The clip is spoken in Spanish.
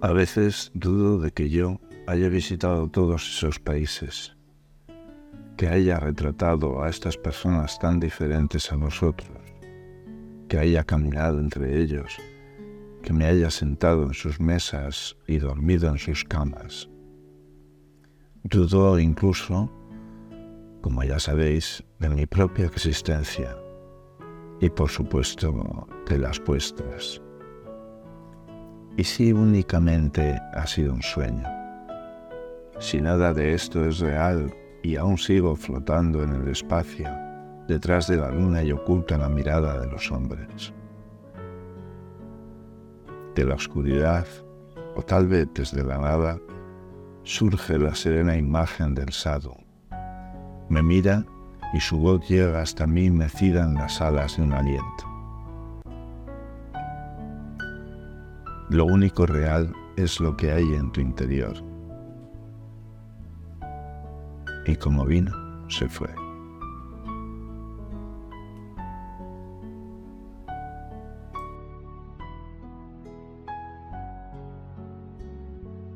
A veces dudo de que yo haya visitado todos esos países, que haya retratado a estas personas tan diferentes a nosotros, que haya caminado entre ellos, que me haya sentado en sus mesas y dormido en sus camas. Dudo incluso, como ya sabéis, de mi propia existencia y por supuesto de las vuestras. ¿Y si únicamente ha sido un sueño? Si nada de esto es real y aún sigo flotando en el espacio, detrás de la luna y oculta la mirada de los hombres. De la oscuridad, o tal vez desde la nada, surge la serena imagen del Sadhu. Me mira y su voz llega hasta mí mecida en las alas de un aliento. Lo único real es lo que hay en tu interior. Y como vino, se fue.